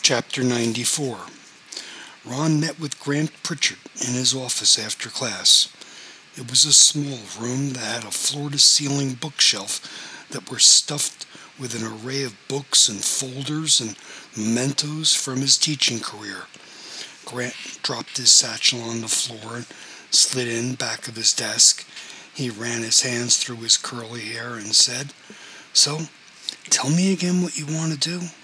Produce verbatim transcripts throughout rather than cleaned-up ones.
Chapter ninety-four. Ron met with Grant Pritchard in his office after class. It was a small room that had a floor-to-ceiling bookshelf that were stuffed with an array of books and folders and mementos from his teaching career. Grant dropped his satchel on the floor and slid in back of his desk. He ran his hands through his curly hair and said, "So, tell me again what you want to do."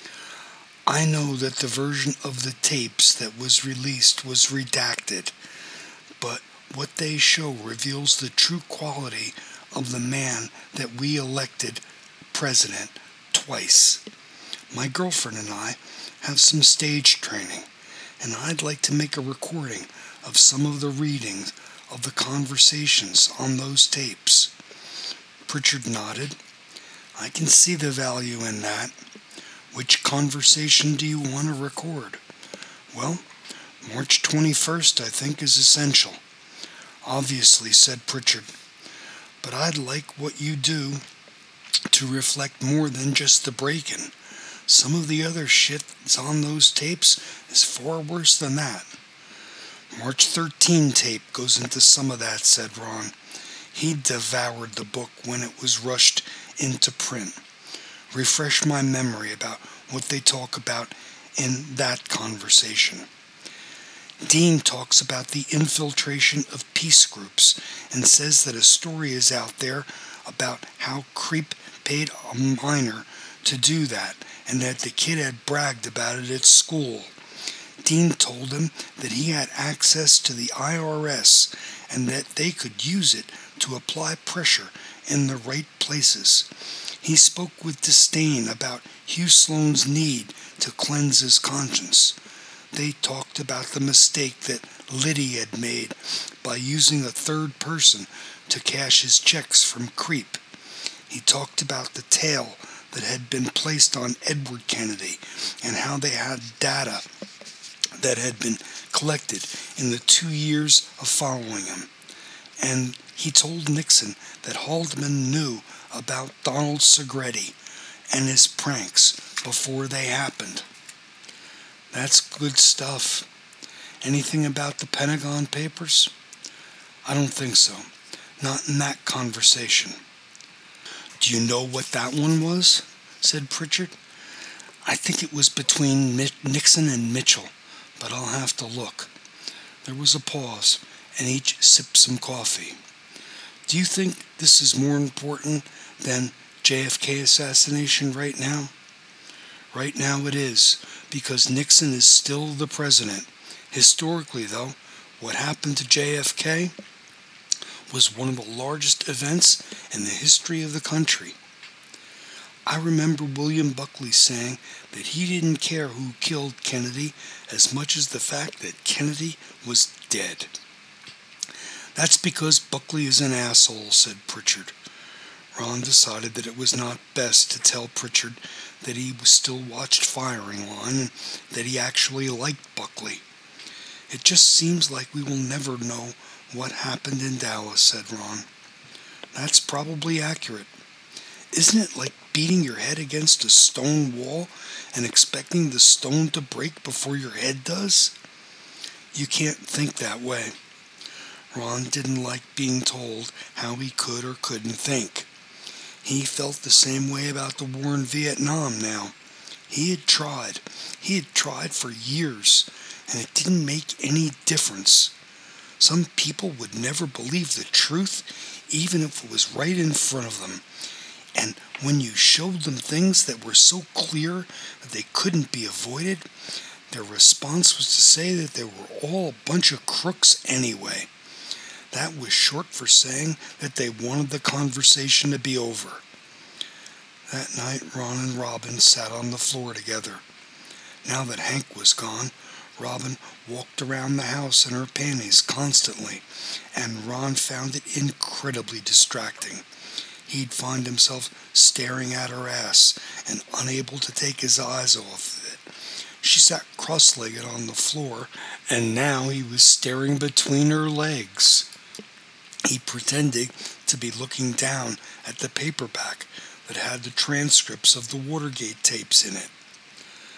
"I know that the version of the tapes that was released was redacted, but what they show reveals the true quality of the man that we elected president twice. My girlfriend and I have some stage training, and I'd like to make a recording of some of the readings of the conversations on those tapes." Pritchard nodded. "I can see the value in that. Which conversation do you want to record?" "Well, March twenty-first, I think, is essential." "Obviously," said Pritchard, "but I'd like what you do to reflect more than just the break-in. Some of the other shit that's on those tapes is far worse than that." "March thirteenth tape goes into some of that," said Ron. He devoured the book when it was rushed into print. "Refresh my memory about what they talk about in that conversation." "Dean talks about the infiltration of peace groups and says that a story is out there about how Creep paid a minor to do that and that the kid had bragged about it at school. Dean told him that he had access to the I R S and that they could use it to apply pressure in the right places. He spoke with disdain about Hugh Sloan's need to cleanse his conscience. They talked about the mistake that Liddy had made by using a third person to cash his checks from Creep. He talked about the tail that had been placed on Edward Kennedy and how they had data that had been collected in the two years of following him. And he told Nixon that Haldeman knew about Donald Segretti and his pranks before they happened." "That's good stuff. Anything about the Pentagon Papers?" "I don't think so. Not in that conversation." "Do you know what that one was?" said Pritchard. "I think it was between Nixon and Mitchell, but I'll have to look." There was a pause, and each sipped some coffee. "Do you think this is more important than J F K assassination right now?" "Right now it is, because Nixon is still the president. Historically, though, what happened to J F K was one of the largest events in the history of the country. I remember William Buckley saying that he didn't care who killed Kennedy as much as the fact that Kennedy was dead." "That's because Buckley is an asshole," said Pritchard. Ron decided that it was not best to tell Pritchard that he still watched Firing Line and that he actually liked Buckley. "It just seems like we will never know what happened in Dallas," said Ron. "That's probably accurate. Isn't it like beating your head against a stone wall and expecting the stone to break before your head does? You can't think that way." Ron didn't like being told how he could or couldn't think. He felt the same way about the war in Vietnam now. He had tried. He had tried for years, and it didn't make any difference. Some people would never believe the truth, even if it was right in front of them. And when you showed them things that were so clear that they couldn't be avoided, their response was to say that they were all a bunch of crooks anyway. That was short for saying that they wanted the conversation to be over. That night, Ron and Robin sat on the floor together. Now that Hank was gone, Robin walked around the house in her panties constantly, and Ron found it incredibly distracting. He'd find himself staring at her ass and unable to take his eyes off of it. She sat cross-legged on the floor, and now he was staring between her legs. He pretended to be looking down at the paperback that had the transcripts of the Watergate tapes in it.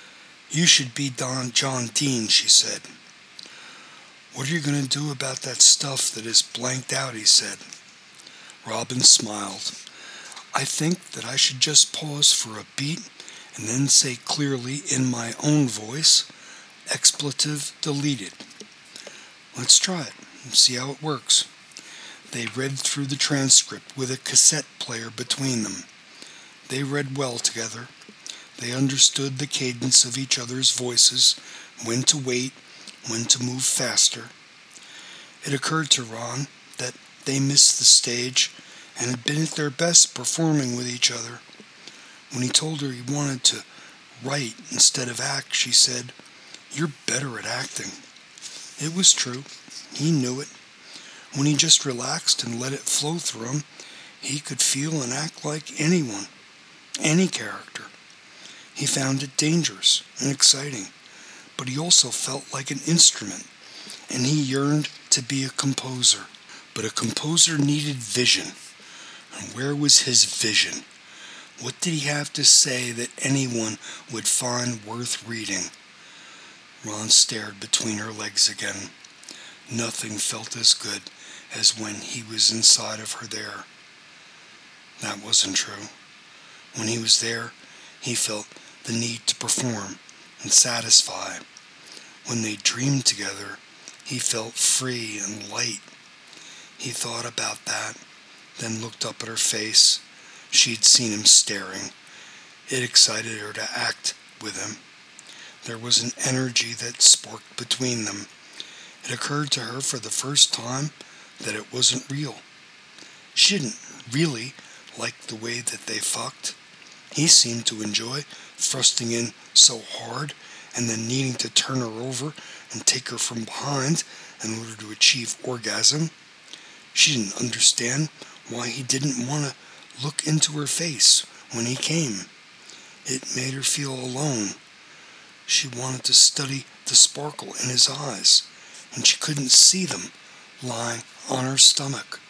You should be Don John Dean, she said. What are you going to do about that stuff that is blanked out, he said. Robin smiled. I think that I should just pause for a beat and then say clearly in my own voice, expletive deleted. Let's try it and see how it works. They read through the transcript with a cassette player between them. They read well together. They understood the cadence of each other's voices, when to wait, when to move faster. It occurred to Ron that they missed the stage and had been at their best performing with each other. When he told her he wanted to write instead of act, she said, "You're better at acting." It was true. He knew it. When he just relaxed and let it flow through him, he could feel and act like anyone, any character. He found it dangerous and exciting, but he also felt like an instrument, and he yearned to be a composer. But a composer needed vision. And where was his vision? What did he have to say that anyone would find worth reading? Ron stared between her legs again. Nothing felt as good as when he was inside of her there. That wasn't true. When he was there, he felt the need to perform and satisfy. When they dreamed together, he felt free and light. He thought about that, then looked up at her face. She'd seen him staring. It excited her to act with him. There was an energy that sparked between them. It occurred to her for the first time that it wasn't real. She didn't really like the way that they fucked. He seemed to enjoy thrusting in so hard and then needing to turn her over and take her from behind in order to achieve orgasm. She didn't understand why he didn't want to look into her face when he came. It made her feel alone. She wanted to study the sparkle in his eyes, and she couldn't see them lying on her stomach.